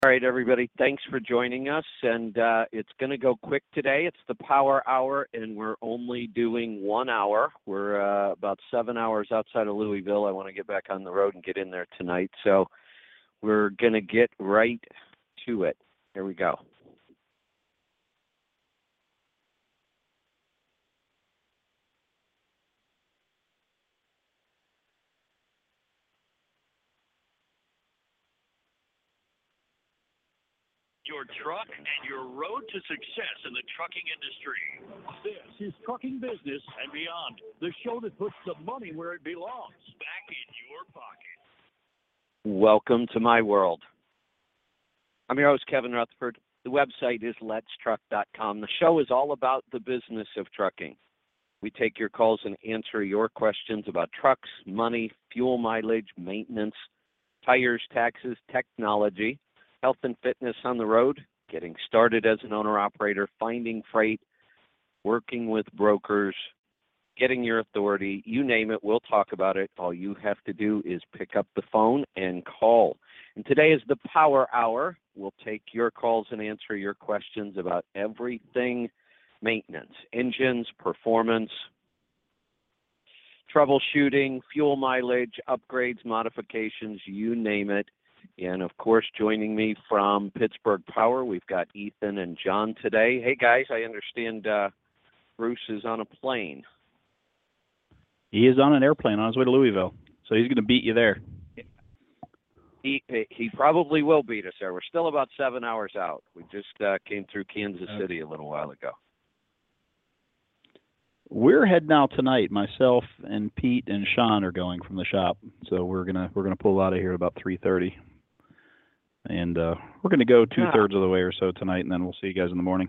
All right, everybody, thanks for joining us. And it's going to go quick today. It's the Power Hour, and we're only doing 1 hour. We're about 7 hours outside of Louisville. I want to get back on the road and get in there tonight. So we're going to get right to it. Here we go. Your truck and your road to success in the trucking industry. This is Trucking Business and Beyond, the show that puts the money where it belongs, back in your pocket. Welcome to my world. I'm your host, Kevin Rutherford. The website is letstruck.com. The show is all about the business of trucking. We take your calls and answer your questions about trucks, money, fuel mileage, maintenance, tires, taxes, technology, health and fitness on the road, getting started as an owner-operator, finding freight, working with brokers, getting your authority, you name it, we'll talk about it. All you have to do is pick up the phone and call. And today is the Power Hour. We'll take your calls and answer your questions about everything maintenance, engines, performance, troubleshooting, fuel mileage, upgrades, modifications, you name it. And, of course, joining me from Pittsburgh Power, we've got Ethan and John today. Hey, guys, I understand Bruce is on a plane. He is on an airplane on his way to Louisville, so he's going to beat you there. He probably will beat us there. We're still about 7 hours out. We just came through Kansas City a little while ago. We're heading out tonight. Myself and Pete and Sean are going from the shop, so we're gonna pull out of here about 3:30. And we're going to go two-thirds of the way or so tonight, and then we'll see you guys in the morning.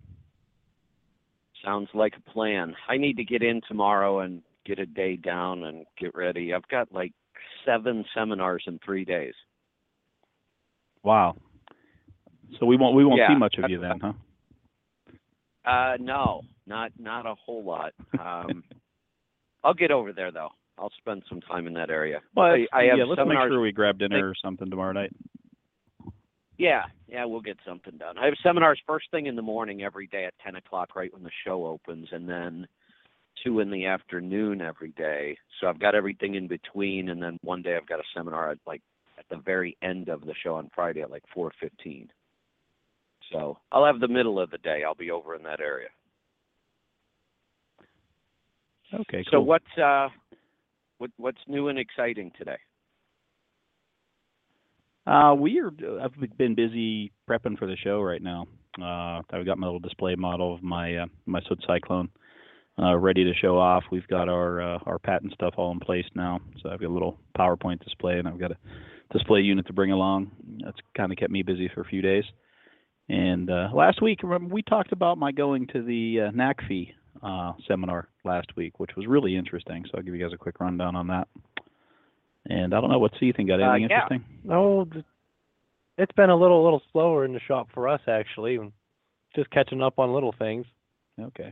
Sounds like a plan. I need to get in tomorrow and get a day down and get ready. I've got like 7 seminars in 3 days. Wow. So we won't see much of you then, huh? No, not a whole lot. I'll get over there, though. I'll spend some time in that area. Well, let's make sure we grab dinner or something tomorrow night. Yeah, we'll get something done. I have seminars first thing in the morning every day at 10 o'clock, right when the show opens, and then 2 in the afternoon every day. So I've got everything in between, and then one day I've got a seminar at the very end of the show on Friday at 4:15. So I'll have the middle of the day. I'll be over in that area. Okay, cool. So what's new and exciting today? I've been busy prepping for the show right now. I've got my little display model of my Soot Cyclone ready to show off. We've got our patent stuff all in place now. So I've got a little PowerPoint display, and I've got a display unit to bring along. That's kind of kept me busy for a few days. And last week, remember, we talked about my going to the NACFE seminar last week, which was really interesting. So I'll give you guys a quick rundown on that. And I don't know, what's Ethan got? Anything interesting? No, it's been a little slower in the shop for us, actually. Just catching up on little things. Okay.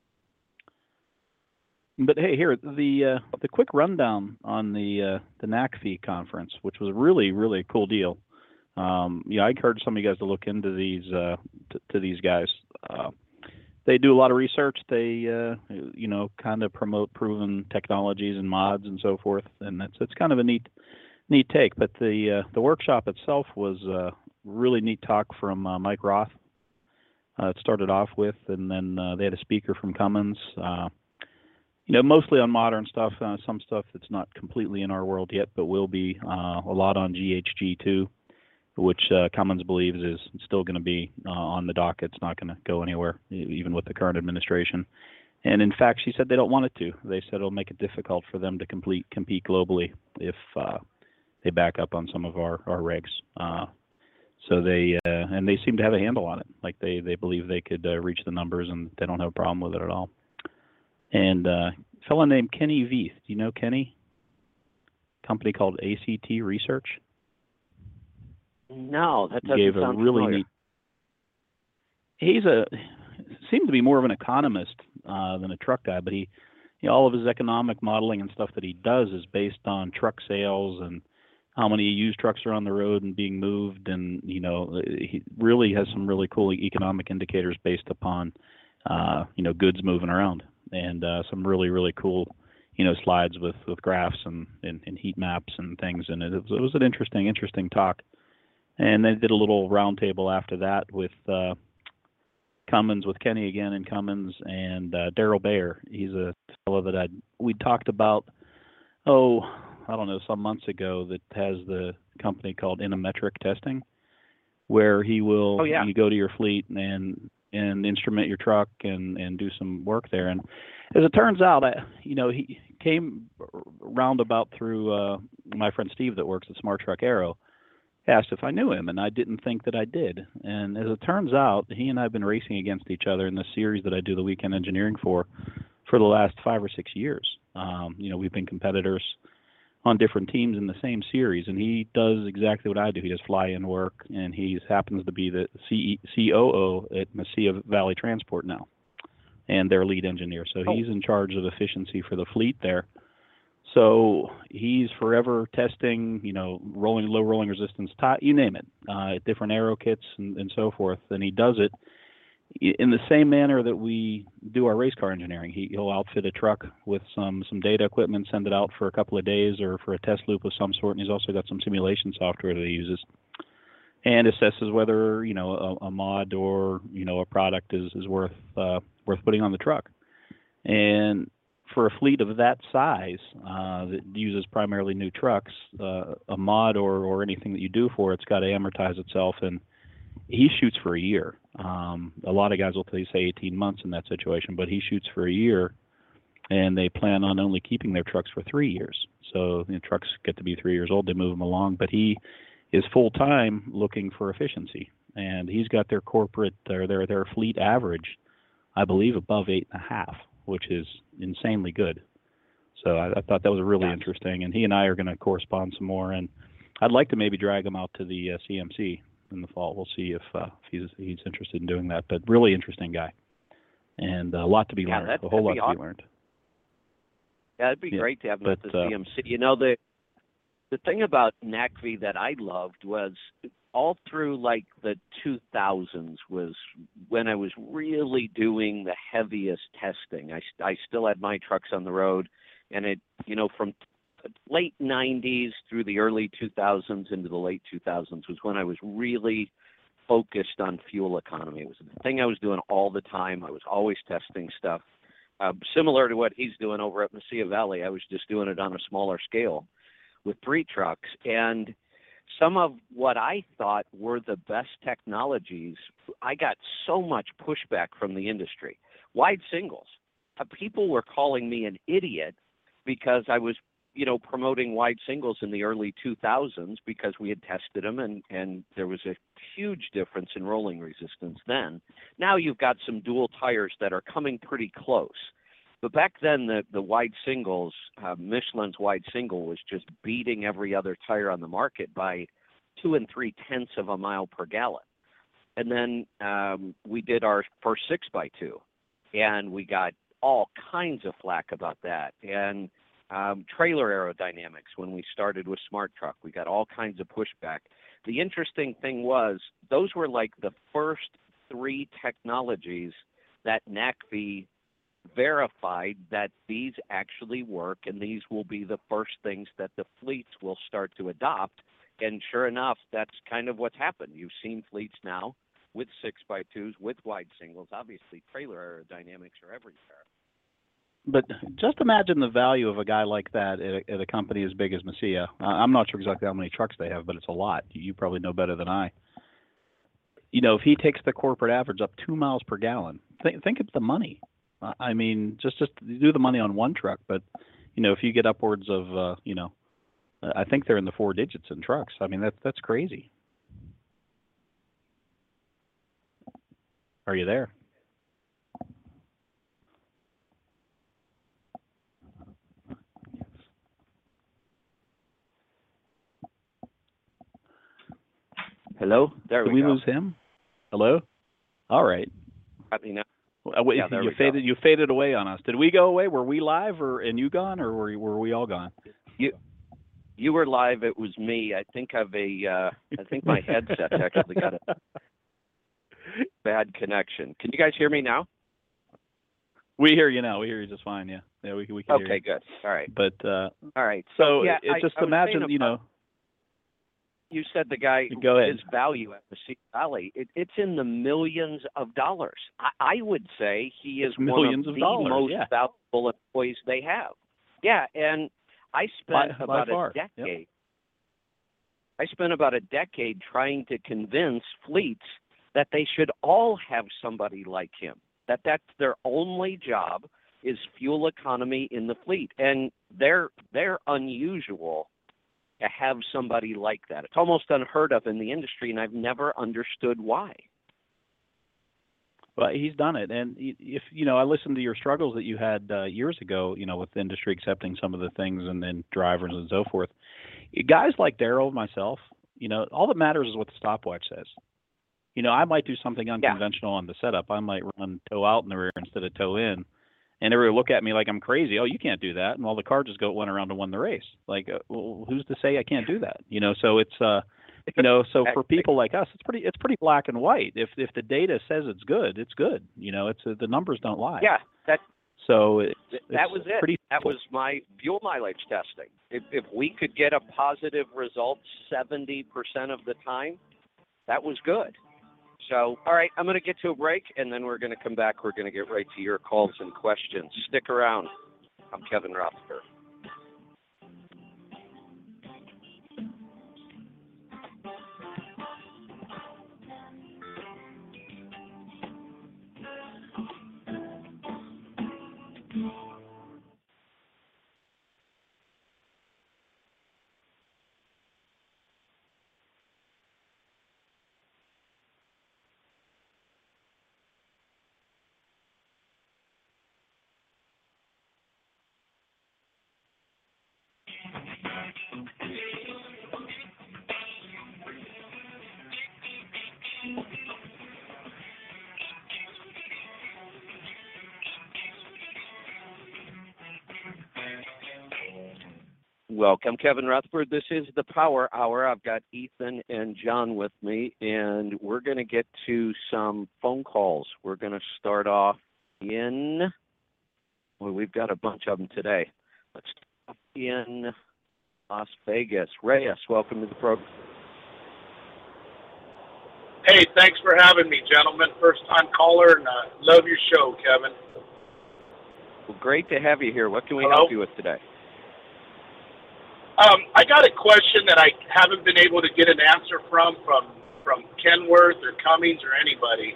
But hey, here the quick rundown on the NACFE conference, which was really, really a cool deal. I encourage some of you guys to look into these to these guys. They do a lot of research. They kind of promote proven technologies and mods and so forth, and it's kind of a neat take. But the workshop itself was really neat talk from Mike Roth. It started off with, and then they had a speaker from Cummins. Mostly on modern stuff. Some stuff that's not completely in our world yet, but will be a lot on GHG2. Which Cummins believes is still going to be on the docket. It's not going to go anywhere, even with the current administration. And in fact, she said they don't want it to. They said it'll make it difficult for them to compete globally if they back up on some of our regs. So they seem to have a handle on it. Like they believe they could reach the numbers, and they don't have a problem with it at all. And a fellow named Kenny Veith. Do you know Kenny? Company called ACT Research. No, that doesn't sound familiar. He's seemed to be more of an economist than a truck guy, but he all of his economic modeling and stuff that he does is based on truck sales and how many used trucks are on the road and being moved, and he really has some really cool economic indicators based upon goods moving around, and some really cool slides with graphs and heat maps and things, and it was an interesting talk. And they did a little roundtable after that with Cummins, with Kenny again in Cummins, and Daryl Bayer. He's a fellow that we talked about, I don't know, some months ago, that has the company called Inometric Testing, where he will you go to your fleet and instrument your truck and do some work there. And as it turns out, he came roundabout through my friend Steve that works at Smart Truck Aero, asked if I knew him, and I didn't think that I did. And as it turns out, he and I have been racing against each other in this series that I do the weekend engineering for the last 5 or 6 years. We've been competitors on different teams in the same series, and he does exactly what I do. He does fly-in work, and he happens to be the COO at Mesilla Valley Transport now, and their lead engineer. So he's in charge of efficiency for the fleet there. So he's forever testing, low rolling resistance, you name it, different aero kits and so forth. And he does it in the same manner that we do our race car engineering. He'll outfit a truck with some data equipment, send it out for a couple of days or for a test loop of some sort. And he's also got some simulation software that he uses, and assesses whether a mod or a product is worth putting on the truck. And for a fleet of that size that uses primarily new trucks, a mod or anything that you do for it's got to amortize itself, and he shoots for a year. A lot of guys will say 18 months in that situation, but he shoots for a year, and they plan on only keeping their trucks for 3 years. So the trucks get to be 3 years old, they move them along, but he is full-time looking for efficiency, and he's got their corporate, their fleet average, I believe, above 8.5, which is insanely good. So I thought that was really interesting, and he and I are going to correspond some more, and I'd like to maybe drag him out to the CMC in the fall. We'll see if he's interested in doing that, but really interesting guy, and a lot to be learned, a whole lot to be learned. Yeah, it'd be great to have him at the CMC. The thing about NACV that I loved was all through like the 2000s was when I was really doing the heaviest testing. I still had my trucks on the road, and it, from late 90s through the early 2000s into the late 2000s was when I was really focused on fuel economy. It was the thing I was doing all the time. I was always testing stuff. Similar to what he's doing over at Mesilla Valley, I was just doing it on a smaller scale with 3 trucks. And some of what I thought were the best technologies, I got so much pushback from the industry. Wide singles. People were calling me an idiot because I was, promoting wide singles in the early 2000s because we had tested them and there was a huge difference in rolling resistance then. Now you've got some dual tires that are coming pretty close. But back then, the wide singles, Michelin's wide single was just beating every other tire on the market by 2 3/10 of a mile per gallon. And then we did our first 6x2, and we got all kinds of flack about that. And trailer aerodynamics, when we started with Smart Truck, we got all kinds of pushback. The interesting thing was those were like the first 3 technologies that NACV verified that these actually work, and these will be the first things that the fleets will start to adopt. And sure enough, that's kind of what's happened. You've seen fleets now with 6x2s, with wide singles. Obviously, trailer aerodynamics are everywhere. But just imagine the value of a guy like that at a company as big as Mesilla. I'm not sure exactly how many trucks they have, but it's a lot. You probably know better than I. If he takes the corporate average up 2 miles per gallon, think of the money. I mean, just do the money on one truck, but if you get upwards of I think they're in the 4 digits in trucks. I mean, that's crazy. Are you there? Hello? There we go. Did we lose him? Hello? All right. You faded away on us. Did we go away? Were we live and you gone, or were we all gone? You were live. It was me. I think I think my headset's actually got a bad connection. Can you guys hear me now? We hear you now. We hear you just fine. Yeah. Yeah, we can hear you. Okay, good. All right. But All right. so yeah, just I was imagine, saying you know. You said the guy, Go ahead. his value at Mesquite Valley, it's in the millions of dollars. I would say he is one millions of of the dollars, most yeah. valuable employees they have. Yeah, and I spent By about far, a decade. yep. I spent about a decade trying to convince fleets that they should all have somebody like him. That's their only job is fuel economy in the fleet, and they're unusual to have somebody like that. It's almost unheard of in the industry, and I've never understood why. Well, he's done it, and if I listened to your struggles that you had years ago, with the industry accepting some of the things and then drivers and so forth. Guys like Daryl, myself, all that matters is what the stopwatch says. I might do something unconventional on the setup. I might run toe out in the rear instead of toe in, and everybody will look at me like I'm crazy. Oh, you can't do that, and all the car just went around and won the race. Like, well, who's to say I can't do that? So it's so for people like us, it's pretty black and white. If the data says it's good, it's good. It's the numbers don't lie. Yeah, that was it. Pretty that simple. was my fuel mileage testing. If we could get a positive result 70% of the time, that was good. So, all right, I'm going to get to a break, and then we're going to come back. We're going to get right to your calls and questions. Stick around. I'm Kevin Rutherford. Welcome, Kevin Rutherford. This is the Power Hour. I've got Ethan and John with me, and we're going to get to some phone calls. We're going to start off we've got a bunch of them today. Let's start in Las Vegas. Reyes, welcome to the program. Hey, thanks for having me, gentlemen. First-time caller, and love your show, Kevin. Well, great to have you here. What can we Hello? help you with today? I got a question that I haven't been able to get an answer from Kenworth or Cummins or anybody.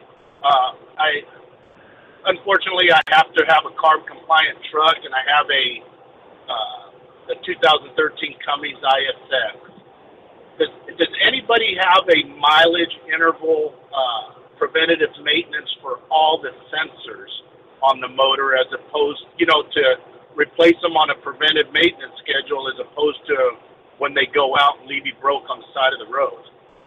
Unfortunately, I have to have a CARB-compliant truck, and I have a 2013 Cummins ISX. Does anybody have a mileage interval preventative maintenance for all the sensors on the motor, as opposed, to replace them on a preventive maintenance schedule, as opposed to when they go out and leave you broke on the side of the road?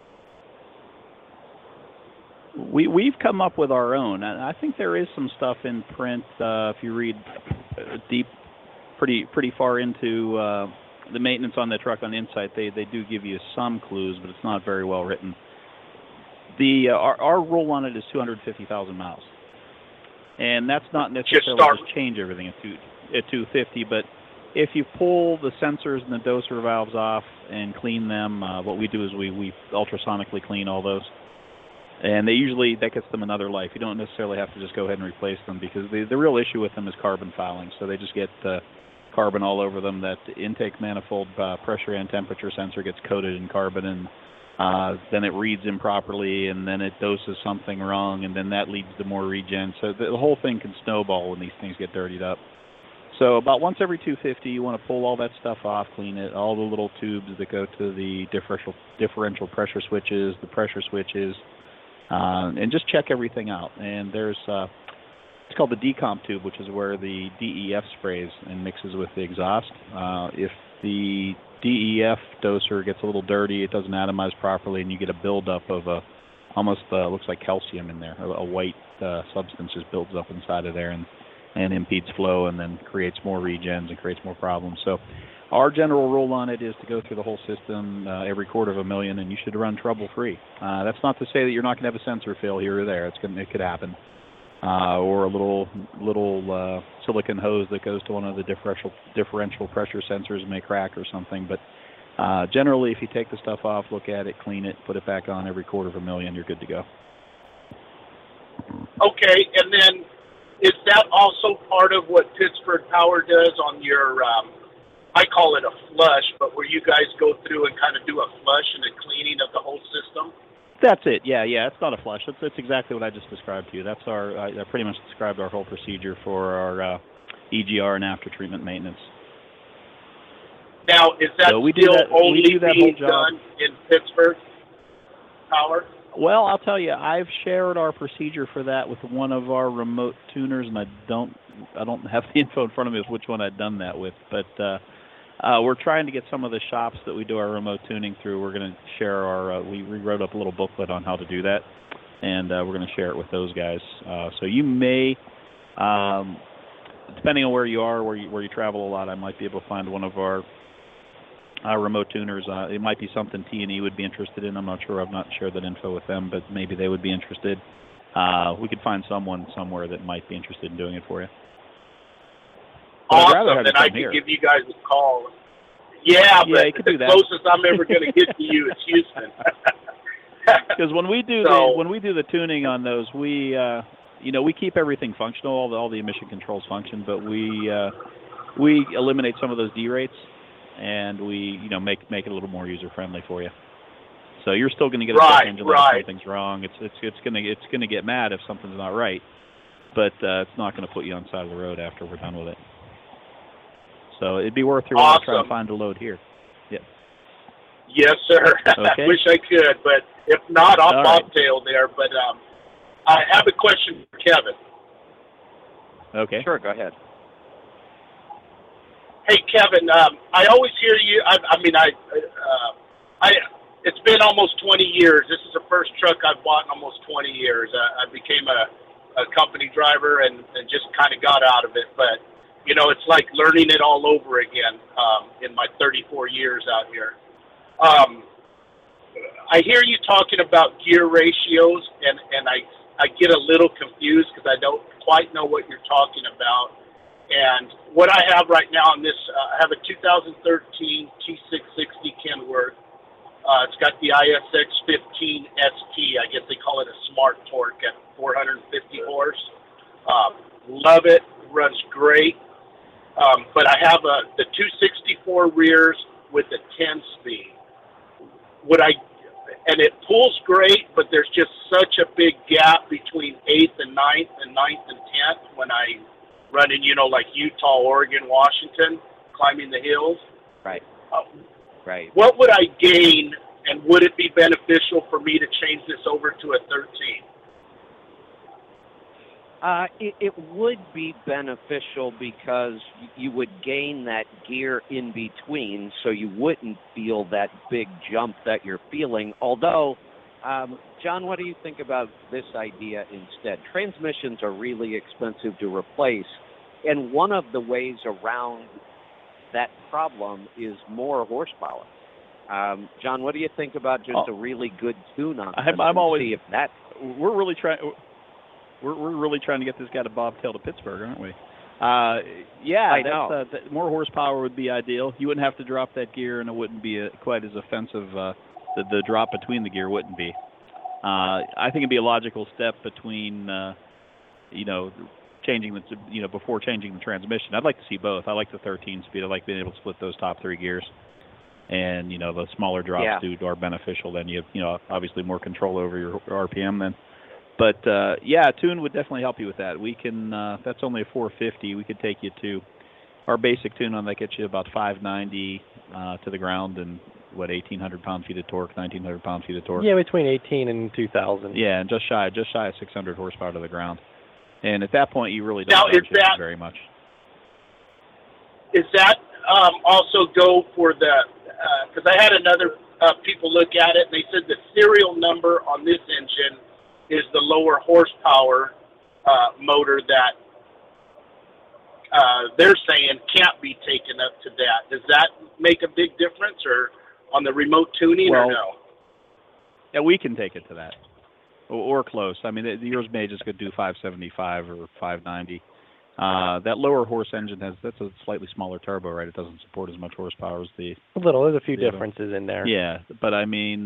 We've come up with our own, and I think there is some stuff in print. If you read deep, pretty far into the maintenance on the truck on Insight, they do give you some clues, but it's not very well written. Our rule on it is 250,000 miles, and that's not necessarily just change everything at 250, but if you pull the sensors and the doser valves off and clean them, what we do is we ultrasonically clean all those. And that gets them another life. You don't necessarily have to just go ahead and replace them, because the real issue with them is carbon fouling. So they just get carbon all over them. That intake manifold pressure and temperature sensor gets coated in carbon, and then it reads improperly, and then it doses something wrong, and then that leads to more regen. So the whole thing can snowball when these things get dirtied up. So about once every 250, you want to pull all that stuff off, clean it, all the little tubes that go to the differential pressure switches, the pressure switches, and just check everything out. And there's it's called the decomp tube, which is where the DEF sprays and mixes with the exhaust. If the DEF doser gets a little dirty, it doesn't atomize properly, and you get a buildup of almost looks like calcium in there. A white substance just builds up inside of there and impedes flow, and then creates more regens and creates more problems. So Our general rule on it is to go through the whole system every $250,000, and you should run trouble-free. That's not to say that you're not going to have a sensor fail here or there. It could happen, or a little silicon hose that goes to one of the differential pressure sensors may crack or something. But generally, if you take the stuff off, look at it, clean it, put it back on every $250,000, you're good to go. Okay, and then is that also part of what Pittsburgh Power does on your? I call it a flush, but where you guys go through and kind of do a flush and a cleaning of the whole system? That's it. Yeah. It's not a flush. That's exactly what I just described to you. That's I pretty much described our whole procedure for our EGR and after treatment maintenance. Now, is that only being done in Pittsburgh Power? Well, I'll tell you, I've shared our procedure for that with one of our remote tuners, and I don't have the info in front of me of which one I'd done that with, but we're trying to get some of the shops that we do our remote tuning through. We're going to share we wrote up a little booklet on how to do that, and we're going to share it with those guys. So you may, depending on where you are, where you travel a lot, I might be able to find one of our remote tuners. It might be something T&E would be interested in. I'm not sure. I've not shared that info with them, but maybe they would be interested. We could find someone somewhere that might be interested in doing it for you. Awesome, then I can give you guys a call. Yeah, but you could do the that. Closest I'm ever going to get to you is Houston. Because when we do the tuning on those, we keep everything functional, all the emission controls function, but we eliminate some of those derates, and we make it a little more user friendly for you. So you're still going to get a check engine if something's wrong. It's going to get mad if something's not right, but it's not going to put you on the side of the road after we're done with it. So it'd be worth your while to try to find a load here. Yeah. Yes, sir. Okay. I wish I could, but if not, I'll bobtail there. But I have a question for Kevin. Okay. Sure, go ahead. Hey, Kevin, I always hear you. It's been almost 20 years. This is the first truck I've bought in almost 20 years. I became a company driver and just kind of got out of it. But, it's like learning it all over again in my 34 years out here. I hear you talking about gear ratios, and I get a little confused because I don't quite know what you're talking about. And what I have right now in this, I have a 2013 T660 Kenworth. It's got the ISX15 ST. I guess they call it a smart torque at 450 horse. Love it. Runs great. But I have the 264 rears with a 10-speed. And it pulls great, but there's just such a big gap between 8th and 9th and 9th and 10th when I run in, like Utah, Oregon, Washington, climbing the hills. Right. Right. What would I gain, and would it be beneficial for me to change this over to a 13? It would be beneficial because you would gain that gear in between, so you wouldn't feel that big jump that you're feeling. Although, John, what do you think about this idea instead? Transmissions are really expensive to replace, and one of the ways around that problem is more horsepower. John, what do you think about just a really good tune on this? I'm always. See if that. We're really trying. We're really trying to get this guy to bobtail to Pittsburgh, aren't we? I know. More horsepower would be ideal. You wouldn't have to drop that gear, and it wouldn't be quite as offensive. The drop between the gear wouldn't be. I think it'd be a logical step between, changing before changing the transmission. I'd like to see both. I like the 13-speed. I like being able to split those top three gears. And, the smaller drops are beneficial. Then you have, obviously more control over your RPM then. But, a tune would definitely help you with that. We can, that's only a 450. We could take you to our basic tune on that gets you about 590 to the ground and, 1,800 pound-feet of torque, 1,900 pound-feet of torque? Yeah, between 18 and 2,000. Yeah, and just shy of 600 horsepower to the ground. And at that point, you really don't change very much. Is that also go for the, because I had another people look at it, and they said the serial number on this engine is the lower horsepower motor that they're saying can't be taken up to that. Does that make a big difference, or on the remote tuning, or no? Yeah, we can take it to that, or close. I mean, yours may just could do 575 or 590. That lower horse engine that's a slightly smaller turbo, right? It doesn't support as much horsepower as the. There's a few differences in there. Yeah, but I mean,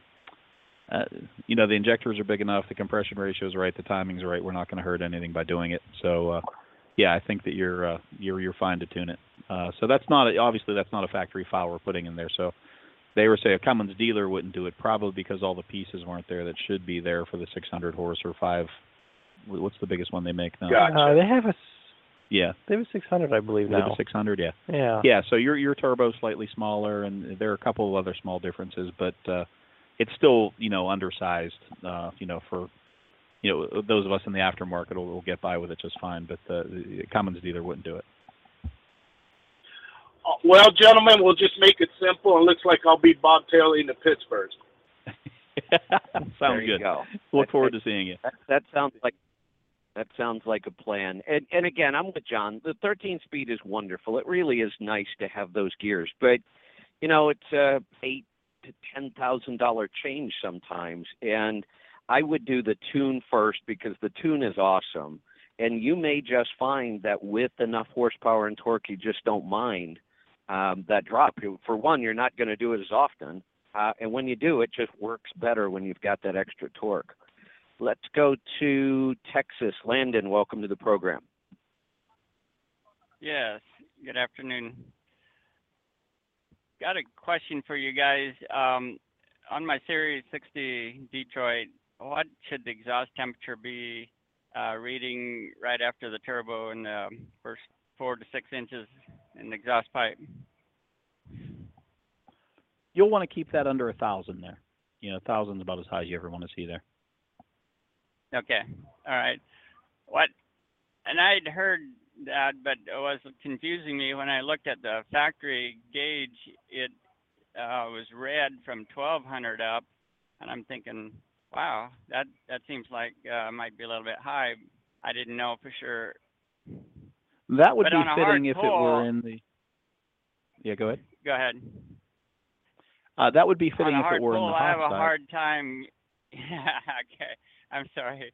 the injectors are big enough, the compression ratio is right, the timing's right. We're not going to hurt anything by doing it. So, yeah, I think that you're fine to tune it. So that's not a factory file we're putting in there. So they were saying a Cummins dealer wouldn't do it, probably because all the pieces weren't there that should be there for the 600 horse or 5. What's the biggest one they make now? Gotcha. They have a. Yeah. They have a 600, I believe now. They have a 600, yeah. Yeah. Yeah. So your turbo's slightly smaller, and there are a couple of other small differences, but it's still undersized. For those of us in the aftermarket will get by with it just fine, but the Cummins dealer wouldn't do it. Well, gentlemen, we'll just make it simple. It looks like I'll be bobtailing to Pittsburgh. Sounds there you good. Go. Look forward to seeing you. That sounds like a plan. And again, I'm with John. The 13-speed is wonderful. It really is nice to have those gears, but it's $8,000 to $10,000 change sometimes. And I would do the tune first because the tune is awesome. And you may just find that with enough horsepower and torque, you just don't mind that drop. For one, you're not going to do it as often. And when you do, it just works better when you've got that extra torque. Let's go to Texas. Landon, welcome to the program. Yes, good afternoon. Got a question for you guys. On my Series 60 Detroit, what should the exhaust temperature be reading right after the turbo in the first 4 to 6 inches in the exhaust pipe? You'll want to keep that under 1,000 there. 1,000 is about as high as you ever want to see there. Okay, all right. And I'd heard that, but it was confusing me when I looked at the factory gauge. It was read from 1,200 up, and I'm thinking, wow, that seems like might be a little bit high. I didn't know for sure. That would but be fitting if it were in the. Yeah, go ahead. Go ahead. That would be fitting if it were in the hot I have a side. hard time. Okay, I'm sorry.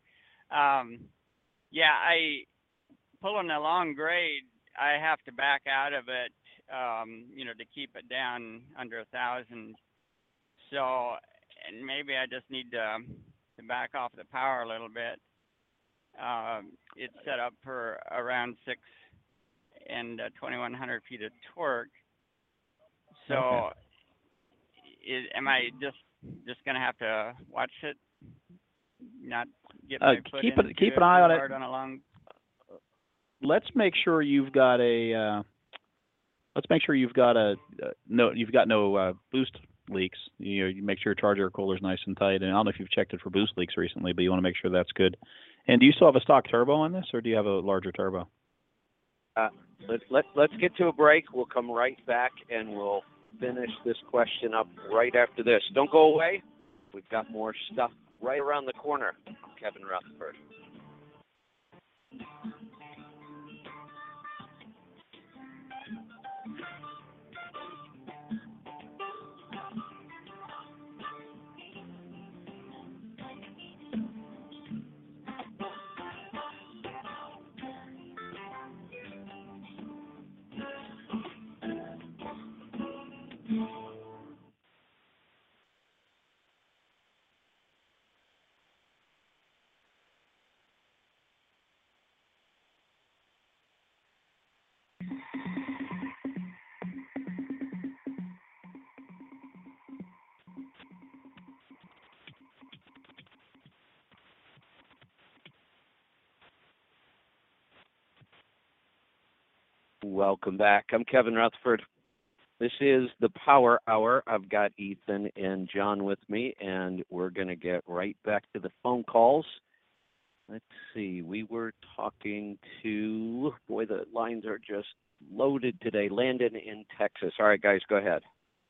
I pulling a long grade. I have to back out of it, to keep it down under 1,000. So, and maybe I just need to back off the power a little bit. It's set up for around 6 and 2,100 feet of torque. So. Okay. Am I just gonna have to watch it, not get my foot keep an eye on it. On a long... Let's make sure you've got a. You've got no boost leaks. You make sure your charger cooler's nice and tight. And I don't know if you've checked it for boost leaks recently, but you want to make sure that's good. And do you still have a stock turbo on this, or do you have a larger turbo? Let's get to a break. We'll come right back and we'll finish this question up right after this. Don't go away. We've got more stuff right around the corner. I'm Kevin Rutherford. Welcome back. I'm Kevin Rutherford. This is the Power Hour. I've got Ethan and John with me, and we're going to get right back to the phone calls. Let's see. We were talking to, boy, the lines are just loaded today. Landon in Texas. All right, guys, go ahead.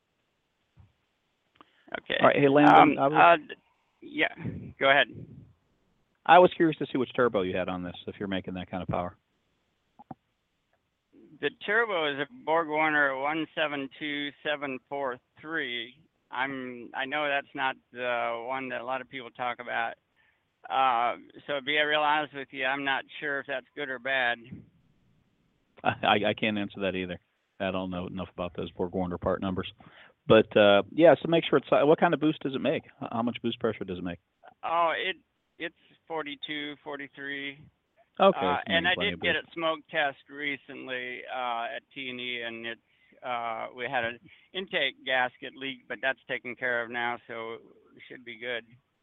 Okay. All right, hey, Landon. Yeah, go ahead. I was curious to see which turbo you had on this, if you're making that kind of power. The turbo is a BorgWarner 172743. I know that's not the one that a lot of people talk about. So to be real honest with you, I'm not sure if that's good or bad. I can't answer that either. I don't know enough about those BorgWarner part numbers. But yeah, so make sure it's what kind of boost does it make? How much boost pressure does it make? Oh, it's 42, 43. Okay. And I did get it smoke test recently at T&E, and it's we had an intake gasket leak, but that's taken care of now, so it should be good.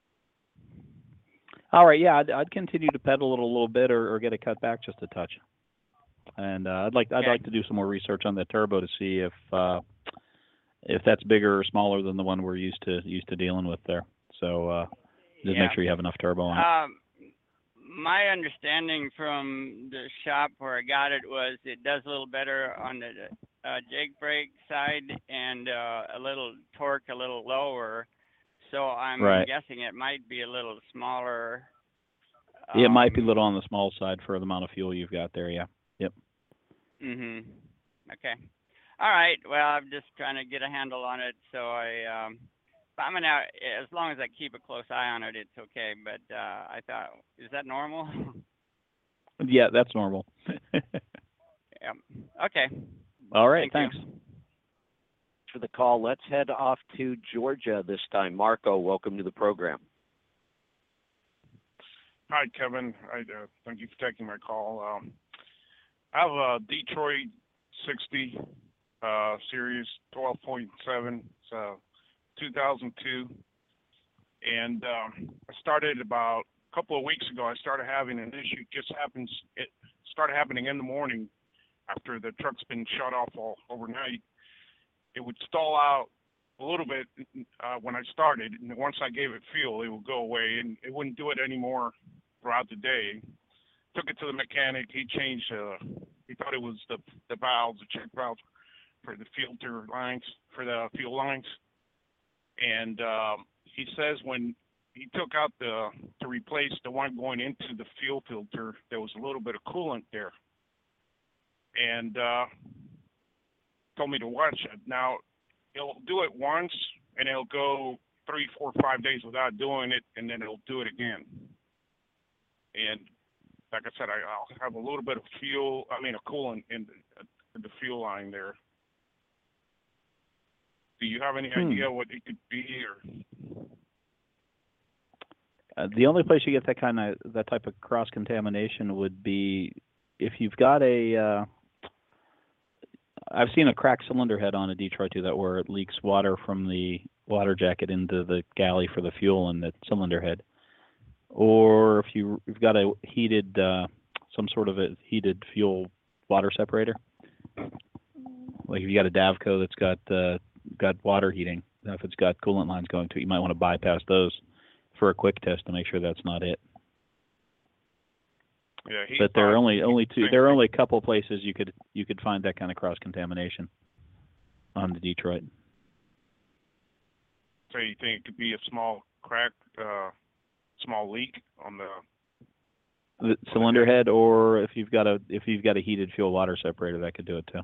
All right, yeah, I'd continue to pedal it a little bit, or get it cut back just a touch. And I'd like to do some more research on that turbo to see if that's bigger or smaller than the one we're used to dealing with there. So just make sure you have enough turbo on it. My understanding from the shop where I got it was it does a little better on the jake brake side and a little torque a little lower. So I'm guessing it might be a little smaller. It might be a little on the small side for the amount of fuel you've got there, yeah. Yep. Okay. All right. Well, I'm just trying to get a handle on it, so I'm gonna, as long as I keep a close eye on it, it's okay. But I thought, is that normal? Yeah, that's normal. Yeah. Okay. All right. Thank Thanks. you. For the call, let's head off to Georgia this time. Marco, welcome to the program. Hi, Kevin. Thank you for taking my call. I have a Detroit 60 Series 12.7. It's 2002. And I started about a couple of weeks ago. I started having an issue. It started happening in the morning after the truck's been shut off all overnight. It would stall out a little bit when I started, and once I gave it fuel, it would go away, and it wouldn't do it anymore throughout the day. Took it to the mechanic. He changed. He thought it was the valves, the check valves for the filter lines, for the fuel lines. And he says when he took out to replace the one going into the fuel filter, there was a little bit of coolant there. And told me to watch it. Now, he'll do it once, and it'll go 3, 4, 5 days without doing it, and then it'll do it again. And like I said, I'll have a little bit of coolant in the fuel line there. Do you have any idea what it could be? Or the only place you get that type of cross contamination would be if you've got a. I've seen a cracked cylinder head on a Detroit 2 where it leaks water from the water jacket into the galley for the fuel in the cylinder head. Or if you've got a heated, some sort of a heated fuel water separator. Like if you got a Davco that's got water heating, if it's got coolant lines going to it, you might want to bypass those for a quick test to make sure that's not it. Yeah, but there are only two. There are only a couple of places you could find that kind of cross contamination on the Detroit. So you think it could be a small crack, small leak on the cylinder head, or if you've got a heated fuel water separator, that could do it too.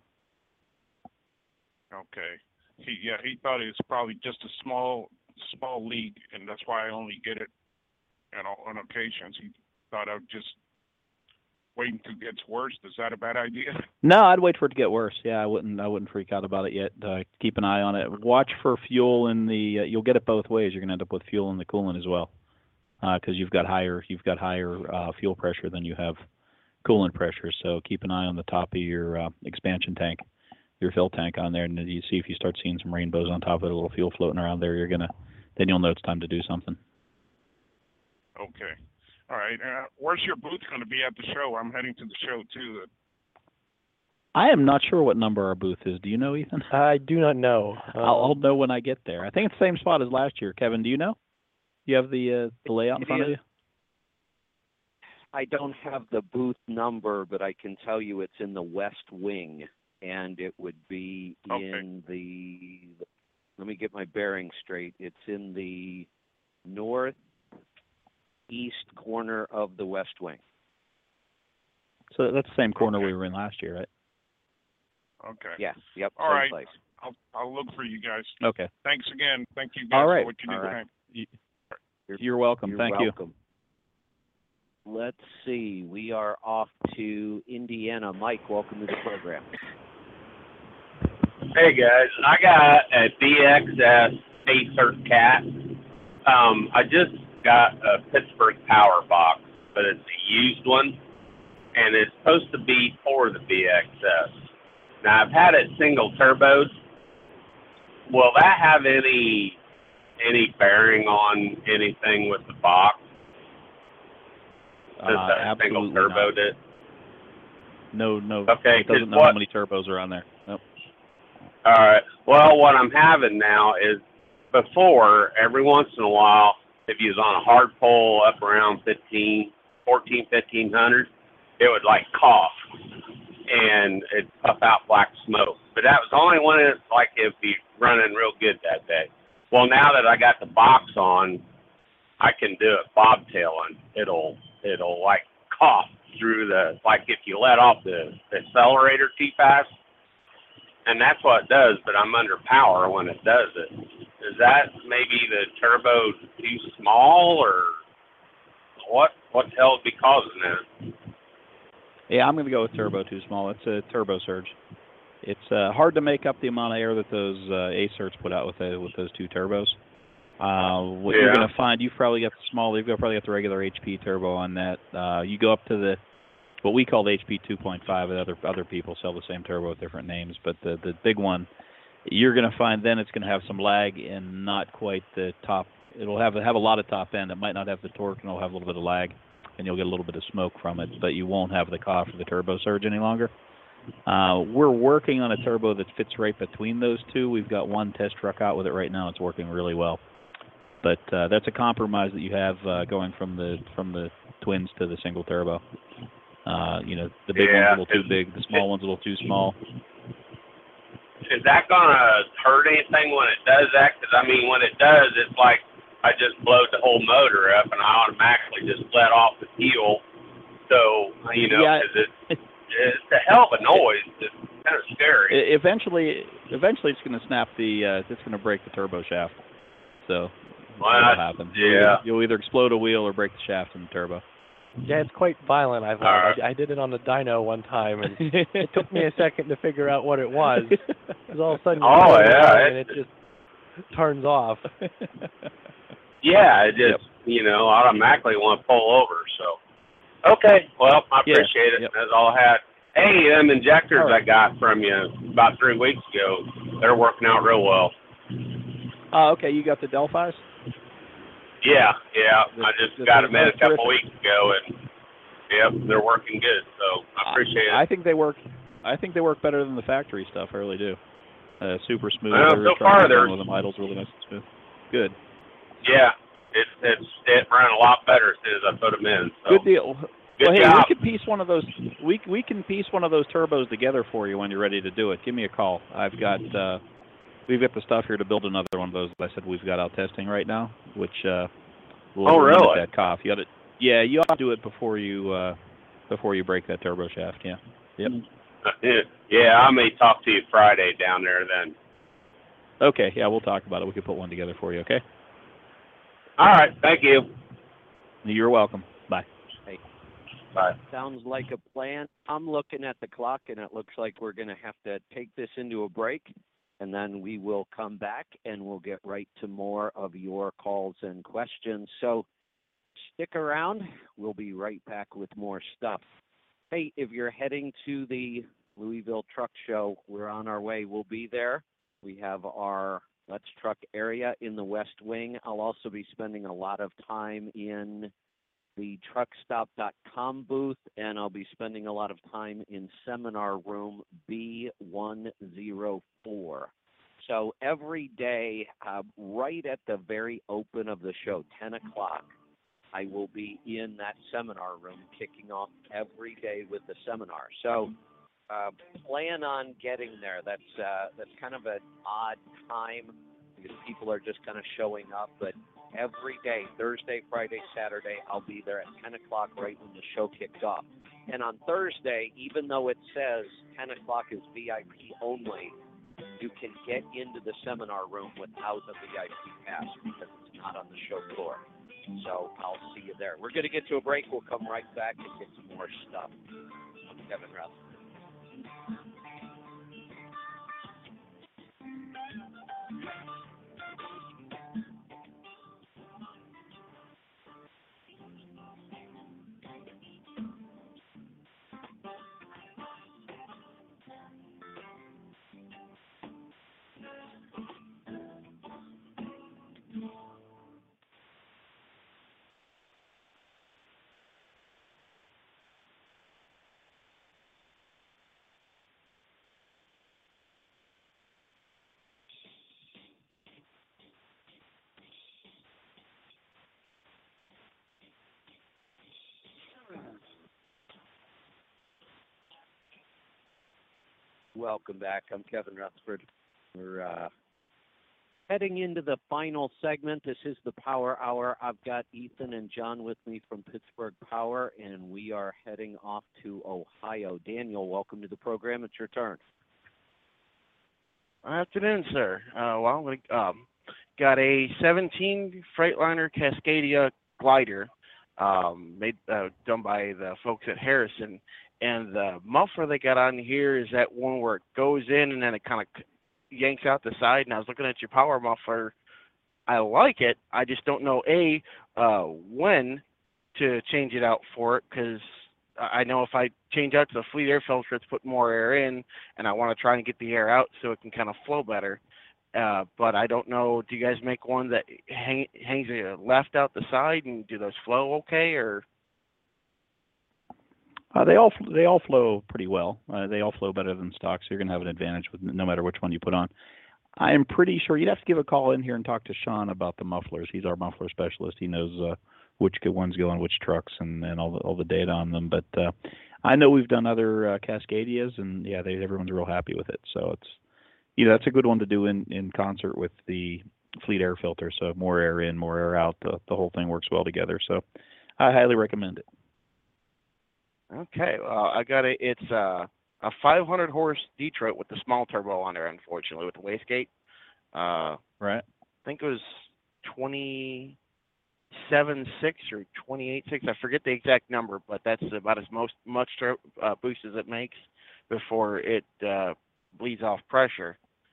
Okay. He thought it was probably just a small leak, and that's why I only get it on occasions. He thought I would just wait until it gets worse. Is that a bad idea? No, I'd wait for it to get worse. Yeah, I wouldn't freak out about it yet. Keep an eye on it. Watch for fuel in the. You'll get it both ways. You're going to end up with fuel in the coolant as well, because you've got higher fuel pressure than you have coolant pressure. So keep an eye on the top of your expansion tank, your fill tank on there, and you see if you start seeing some rainbows on top of it, a little fuel floating around there. Then you'll know it's time to do something. Okay. All right. Where's your booth going to be at the show? I'm heading to the show, too. I am not sure what number our booth is. Do you know, Ethan? I do not know. I'll know when I get there. I think it's the same spot as last year. Kevin, do you know? Do you have the layout in front of you? I don't have the booth number, but I can tell you it's in the West Wing, and it would be in the, let me get my bearings straight. It's in the northeast corner of the West Wing. So that's the same corner we were in last year, right? Okay. Yeah. Yep. All same right. place. I'll look for you guys. Okay. Thanks again. Thank you guys All right. for what you do. All right. Thanks. You're welcome. You're Thank welcome. Let's see. We are off to Indiana. Mike, welcome to the program. Hey guys, I got a DXS A-Cert cat. I just got a Pittsburgh Power box, but it's a used one, and it's supposed to be for the BXS. Now I've had it single turboed. Will that have any bearing on anything with the box? Since I single Absolutely turboed not. it. No. Okay, It doesn't 'cause know how many turbos are on there. Nope. All right. Well, what I'm having now is before, every once in a while, if you was on a hard pull up around 1500, it would like cough and it'd puff out black smoke. But that was only when it's like it'd be running real good that day. Well, now that I got the box on, I can do it bobtailing. It'll like cough through like if you let off the accelerator too fast. And that's what it does, but I'm under power when it does it. Is that maybe the turbo too small, or what the hell would be causing that? Yeah, I'm going to go with turbo too small. It's a turbo surge. It's hard to make up the amount of air that those A-Certs put out with those two turbos. What you're going to find, you've probably got the small, you've probably got the regular HP turbo on that. You go up to what we call the HP 2.5, and other people sell the same turbo with different names, but the big one, you're going to find then it's going to have some lag and not quite the top. It'll have a lot of top end. It might not have the torque, and it'll have a little bit of lag, and you'll get a little bit of smoke from it, but you won't have the cough or the turbo surge any longer. We're working on a turbo that fits right between those two. We've got one test truck out with it right now. It's working really well. But that's a compromise that you have going from the twins to the single turbo. The big one's a little too big, the small one's a little too small. Is that gonna hurt anything when it does that? Because I mean, when it does, it's like I just blowed the whole motor up, and I automatically just let off the fuel. So because it's a hell of a noise. It's kind of scary. Eventually, it's going to snap it's going to break the turbo shaft. So that'll happen. Yeah. You'll either explode a wheel or break the shaft in the turbo. Yeah, it's quite violent. I've heard. I did it on the dyno one time, and it took me a second to figure out what it was. Because all of a sudden, and it just turns off. Yeah, it just automatically want to pull over. So, okay, well, I appreciate it. That's all I had. Hey, them injectors I got from you about 3 weeks ago, they're working out real well. Okay, you got the Delphis? Yeah. I just got them in a couple weeks ago, and they're working good. So I appreciate it. I think they work better than the factory stuff. I really do. Super smooth. So far, they're with them. Idles really nice and smooth. Good. Yeah, it ran a lot better as soon as I put them in. So. Good deal. Well, hey, we can piece one of those. We can piece one of those turbos together for you when you're ready to do it. Give me a call. We've got the stuff here to build another one of those that I said we've got out testing right now, which will limit that cough. You ought to do it before you break that turbo shaft. Yeah. Yep. Yeah, I may talk to you Friday down there then. Okay. Yeah, we'll talk about it. We can put one together for you. Okay. All right. Thank you. You're welcome. Bye. Hey. Bye. Sounds like a plan. I'm looking at the clock, and it looks like we're going to have to take this into a break, and then we will come back, and we'll get right to more of your calls and questions. So stick around. We'll be right back with more stuff. Hey, if you're heading to the Louisville Truck Show, we're on our way. We'll be there. We have our Let's Truck area in the West Wing. I'll also be spending a lot of time in the truckstop.com booth, and I'll be spending a lot of time in seminar room B104. So every day, right at the very open of the show, 10 o'clock, I will be in that seminar room kicking off every day with the seminar. So plan on getting there. That's kind of an odd time because people are just kind of showing up, but every day, Thursday, Friday, Saturday, I'll be there at 10 o'clock right when the show kicks off. And on Thursday, even though it says 10 o'clock is VIP only, you can get into the seminar room without a VIP pass because it's not on the show floor. So I'll see you there. We're going to get to a break. We'll come right back and get some more stuff. I'm Kevin Rutherford. Welcome back. I'm Kevin Rutherford. We're heading into the final segment. This is the Power Hour. I've got Ethan and John with me from Pittsburgh Power, and we are heading off to Ohio. Daniel, welcome to the program. It's your turn. Good afternoon, sir. We got a 17 Freightliner Cascadia glider made done by the folks at Harrison. And the muffler they got on here is that one where it goes in and then it kind of yanks out the side. And I was looking at your power muffler. I like it. I just don't know, when to change it out for it, because I know if I change out to the Fleet air filter, it's put more air in, and I want to try and get the air out so it can kind of flow better. But I don't know, do you guys make one that hangs left out the side, and do those flow okay, or? They all flow pretty well. They all flow better than stock, so you're going to have an advantage with no matter which one you put on. I am pretty sure you'd have to give a call in here and talk to Sean about the mufflers. He's our muffler specialist. He knows which ones go on which trucks and all the data on them. But I know we've done other Cascadias, and yeah, everyone's real happy with it. So it's that's a good one to do in concert with the Fleet air filter. So more air in, more air out. The whole thing works well together. So I highly recommend it. Okay, well, I got it's a 500 horse Detroit with the small turbo on there, unfortunately, with the wastegate. Right. I think it was 27.6 or 28.6. I forget the exact number, but that's about as much boost as it makes before it bleeds off pressure.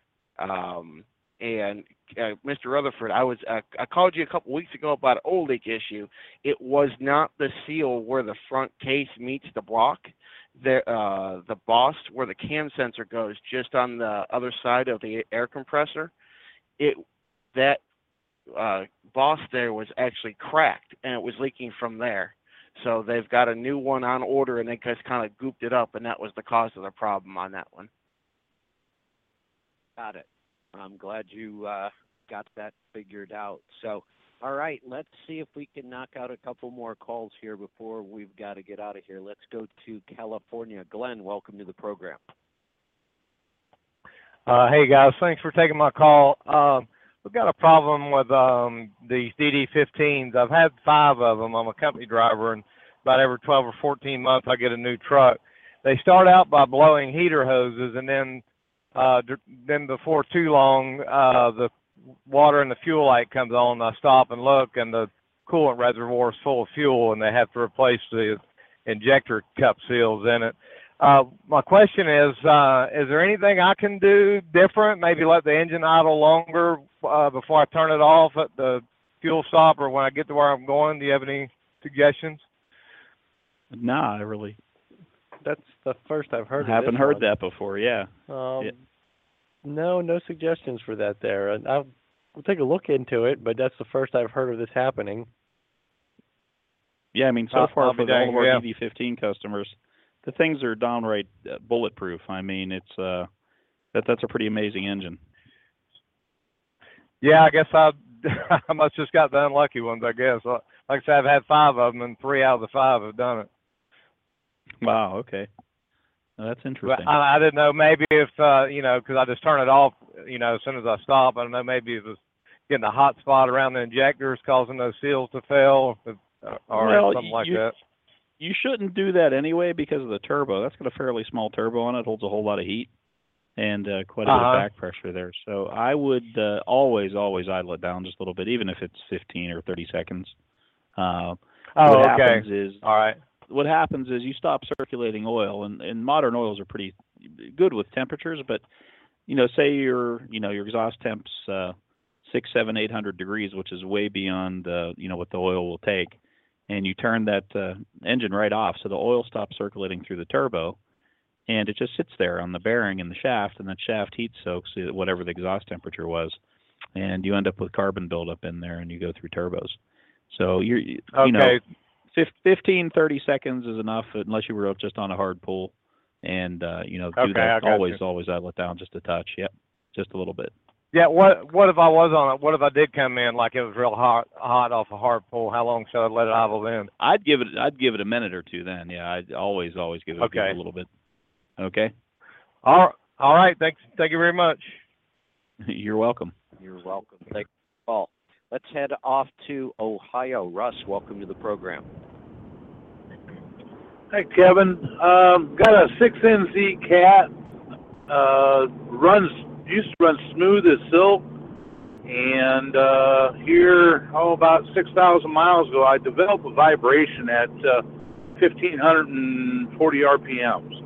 And Mr. Rutherford, I called you a couple weeks ago about an oil leak issue. It was not the seal where the front case meets the block. The boss where the cam sensor goes, just on the other side of the air compressor. That boss there was actually cracked, and it was leaking from there. So they've got a new one on order, and they just kind of gooped it up, and that was the cause of the problem on that one. Got it. I'm glad you got that figured out. So, all right, let's see if we can knock out a couple more calls here before we've got to get out of here. Let's go to California. Glenn, welcome to the program. Hey, guys, thanks for taking my call. We've got a problem with these DD15s. I've had 5 of them. I'm a company driver, and about every 12 or 14 months I get a new truck. They start out by blowing heater hoses, and then before too long, the water in the fuel light comes on, and I stop and look, and the coolant reservoir is full of fuel, and they have to replace the injector cup seals in it. My question is there anything I can do different? Maybe let the engine idle longer before I turn it off at the fuel stop or when I get to where I'm going? Do you have any suggestions? Nah, That's the first I've heard. I haven't heard that before. Yeah. No suggestions for that there. We'll take a look into it, but that's the first I've heard of this happening. Yeah, I mean, so far for all of our DD15 customers, the things are downright bulletproof. I mean, it's that's a pretty amazing engine. Yeah, I guess I must just got the unlucky ones. I guess, like I said, I've had 5 of them, and 3 out of the 5 have done it. Wow. Okay. Well, that's interesting. I didn't know, maybe if because I just turn it off, as soon as I stop. I don't know, maybe it was getting a hot spot around the injectors, causing those seals to fail, or something like that. You shouldn't do that anyway because of the turbo. That's got a fairly small turbo on it. Holds a whole lot of heat and quite a bit of back pressure there. So I would always idle it down just a little bit, even if it's 15 or 30 seconds. What happens is, what happens is you stop circulating oil, and modern oils are pretty good with temperatures, but say your exhaust temp's 600, 700, 800 degrees, which is way beyond what the oil will take, and you turn that engine right off, so the oil stops circulating through the turbo, and it just sits there on the bearing in the shaft, and that shaft heat soaks whatever the exhaust temperature was, and you end up with carbon buildup in there, and you go through turbos. So 15, 30 seconds is enough, unless you were just on a hard pull, and do that. Always idle it down just a touch. Yep, just a little bit. Yeah. What if I was on it? What if I did come in like it was real hot off a hard pull? How long should I let it idle then? I'd give it a minute or two then. Yeah, I'd always give it a little bit. Okay. All right. Thank you very much. You're welcome. You're welcome. Thank you, Paul. Let's head off to Ohio. Russ, welcome to the program. Hey, Kevin. Got a 6NZ Cat. Used to run smooth as silk. And here, about 6,000 miles ago, I developed a vibration at 1,540 RPMs.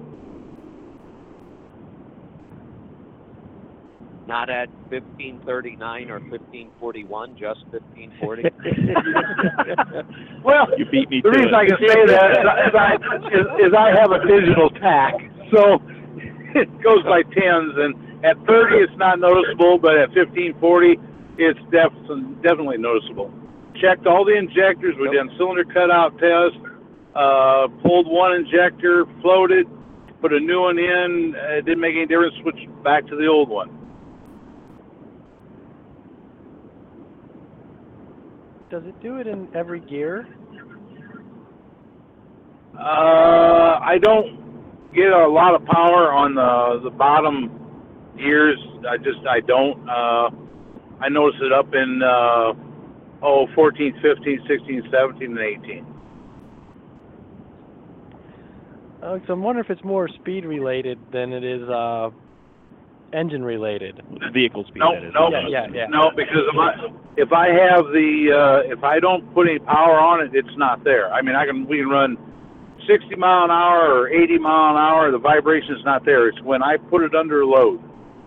Not at 1539 or 1541, just 1540. Well, you beat me. The reason I can say that is I have a digital tack, so it goes by tens, and at 30 it's not noticeable, but at 1540 it's definitely noticeable. Checked all the injectors. We did cylinder cutout test. Pulled one injector, floated, put a new one in. It didn't make any difference. Switched back to the old one. Does it do it in every gear? I don't get a lot of power on the bottom gears. I don't. I notice it up in 14, 15, 16, 17, and 18. So I'm wondering if it's more speed related than it is engine related. Vehicle speed. No, because if I don't put any power on it, it's not there. I mean, we can run 60 mile an hour or 80 mile an hour. The vibration is not there. It's when I put it under load.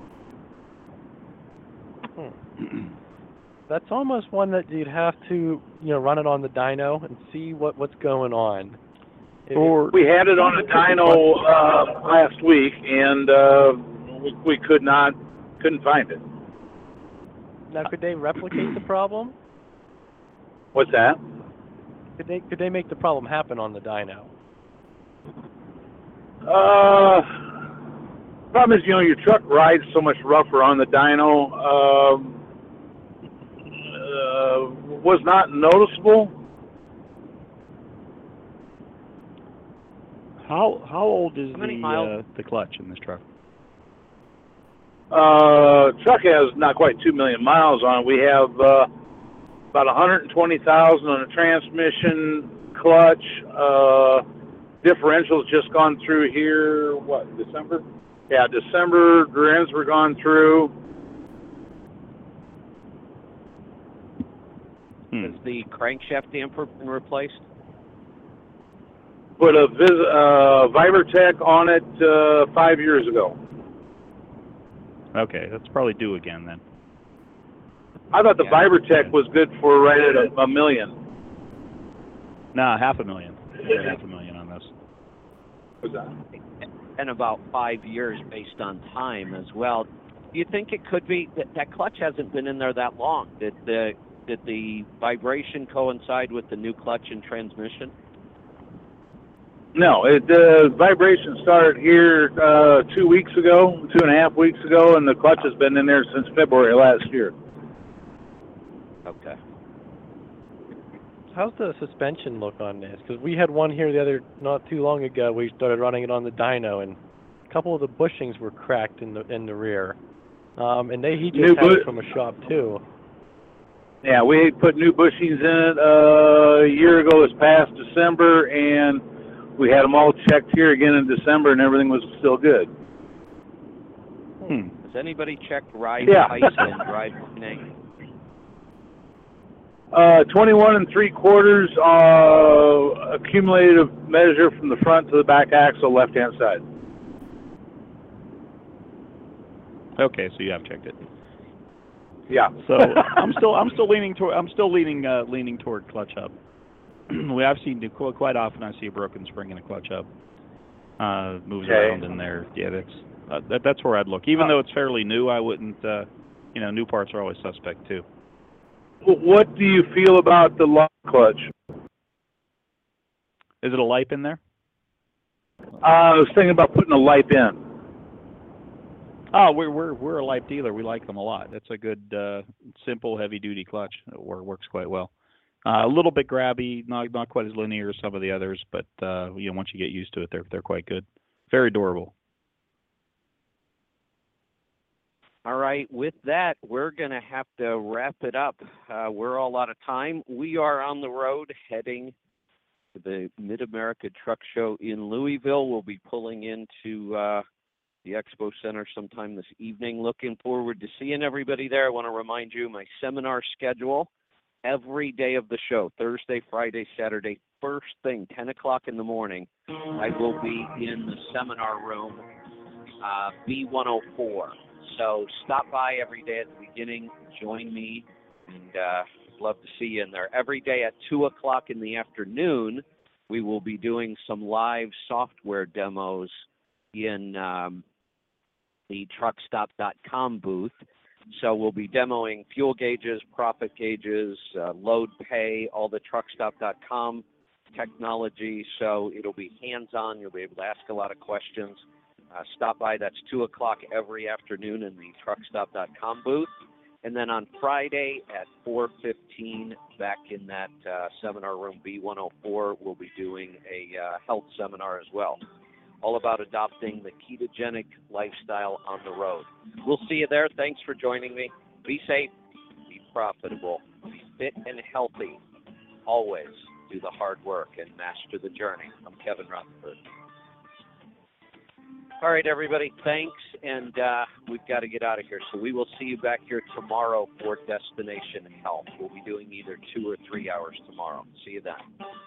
That's almost one that you'd have to run it on the dyno and see what's going on. We had it on a dyno last week, and we couldn't find it. Now, could they replicate the problem? What's that? Could they make the problem happen on the dyno? Problem is, your truck rides so much rougher on the dyno. Was not noticeable. How old is the clutch in this truck? Truck has not quite 2 million miles on it. We have about 120,000 on the transmission, clutch, differentials just gone through here. What, December? Yeah, December. Grins were gone through. Has the crankshaft damper been replaced? Put a Vibertech on it 5 years ago. Okay, that's probably due again then. I thought the Vibertech was good for right at $1 million. Nah, $500,000. $500,000 on this. What's that? And about 5 years based on time as well. Do you think it could be that clutch hasn't been in there that long? Did the vibration coincide with the new clutch and transmission? No, the vibration started here 2 weeks ago, 2.5 weeks ago, and the clutch has been in there since February last year. Okay. How's the suspension look on this? Because we had one here not too long ago. We started running it on the dyno, and a couple of the bushings were cracked in the rear. And he just had it from a shop too. Yeah, we put new bushings in it a year ago this past December, and We had them all checked here again in December, and everything was still good. Has anybody checked ride Yeah. height and ride length? 21 3/4 accumulative measure from the front to the back axle, left-hand side. Okay, so you have checked it. Yeah. So I'm still leaning toward clutch hub. I've seen quite often. I see a broken spring in a clutch hub. Moves around in there. Yeah, that's where I'd look. Even though it's fairly new, I wouldn't. New parts are always suspect too. What do you feel about the lock clutch? Is it a LIPE in there? I was thinking about putting a LIPE in. Oh, we're a LIPE dealer. We like them a lot. That's a good, simple, heavy-duty clutch. It works quite well. A little bit grabby, not quite as linear as some of the others, but once you get used to it, they're quite good. Very durable. All right, with that, we're going to have to wrap it up. We're all out of time. We are on the road heading to the Mid-America Truck Show in Louisville. We'll be pulling into the Expo Center sometime this evening. Looking forward to seeing everybody there. I want to remind you my seminar schedule every day of the show, Thursday, Friday, Saturday, first thing, 10 o'clock in the morning. I will be in the seminar room, B104. So stop by every day at the beginning, join me, and love to see you in there. Every day at 2 o'clock in the afternoon, we will be doing some live software demos in the truckstop.com booth. So we'll be demoing fuel gauges, profit gauges, load pay, all the truckstop.com technology. So it'll be hands-on. You'll be able to ask a lot of questions. Stop by. That's 2 o'clock every afternoon in the truckstop.com booth. And then on Friday at 4:15, back in that seminar room B104, we'll be doing a health seminar as well, all about adopting the ketogenic lifestyle on the road. We'll see you there. Thanks for joining me. Be safe, be profitable, be fit and healthy. Always do the hard work and master the journey. I'm Kevin Rutherford. All right, everybody, thanks, and we've got to get out of here. So we will see you back here tomorrow for Destination Health. We'll be doing either 2 or 3 hours tomorrow. See you then.